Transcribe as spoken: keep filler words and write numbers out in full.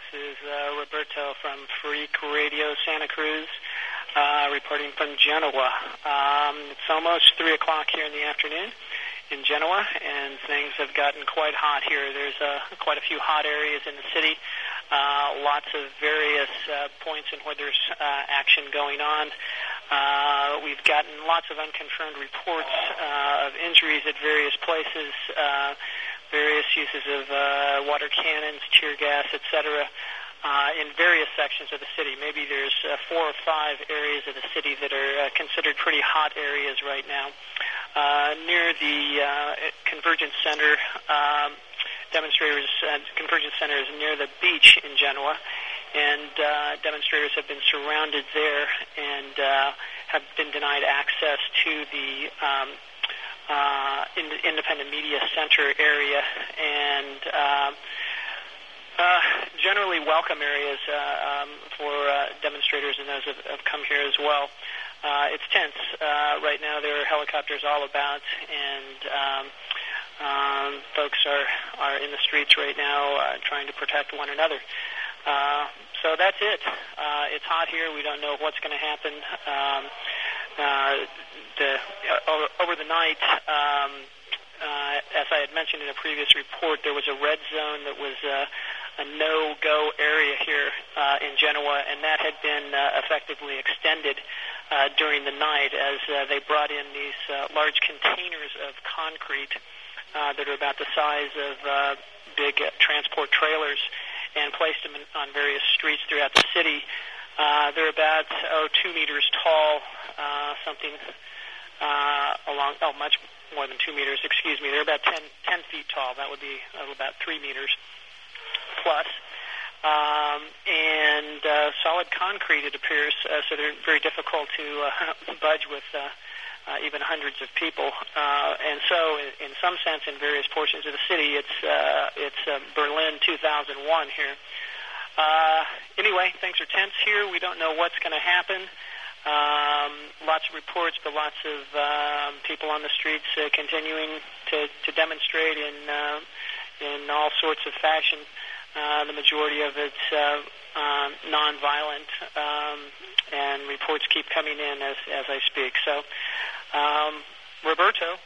is uh, Roberto from Freak Radio Santa Cruz, uh, reporting from Genoa. Um, it's almost three o'clock here in the afternoon in Genoa, and things have gotten quite hot here. There's uh, quite a few hot areas in the city, uh, lots of various uh, points in where there's uh, action going on. Uh, we've gotten lots of unconfirmed reports uh, of injuries at various places, uh, various uses of uh, water cannons, tear gas, et cetera, uh, in various sections of the city. Maybe there's uh, four or five areas of the city that are uh, considered pretty hot areas right now. Uh, near the uh, Convergence Center, um, demonstrators, uh, Convergence Center is near the beach in Genoa, and uh, demonstrators have been surrounded there and uh, have been denied access to the um, uh, in- Independent Media Center area, and uh, uh, generally welcome areas uh, um, for uh, demonstrators and those who have come here as well. Uh, it's tense. Uh, right now there are helicopters all about, and um, um, folks are, are in the streets right now uh, trying to protect one another. Uh, so that's it. Uh, it's hot here. We don't know what's going to happen. Um, uh, the, uh, over, over the night, um, uh, as I had mentioned in a previous report, there was a red zone that was uh, a no-go area here uh, in Genoa, and that had been uh, effectively extended uh, during the night as uh, they brought in these uh, large containers of concrete uh, that are about the size of uh, big uh, transport trailers, and placed them in, on various streets throughout the city. Uh, they're about, oh, two meters tall, uh, something uh, along, oh, much more than two meters, excuse me. They're about ten, ten feet tall. That would be uh, about three meters plus. Um, and uh, solid concrete, it appears, uh, so they're very difficult to uh, budge with uh, uh, even hundreds of people. Uh, and so, in, in some sense, in various portions of the city, it's uh, it's uh, Berlin two thousand one here. Uh, anyway, things are tense here. We don't know what's going to happen. Um, lots of reports, but lots of um, people on the streets uh, continuing to, to demonstrate in uh, in all sorts of fashion. Uh, the majority of it's uh, um, nonviolent, um, and reports keep coming in as, as I speak. So, um, Roberto,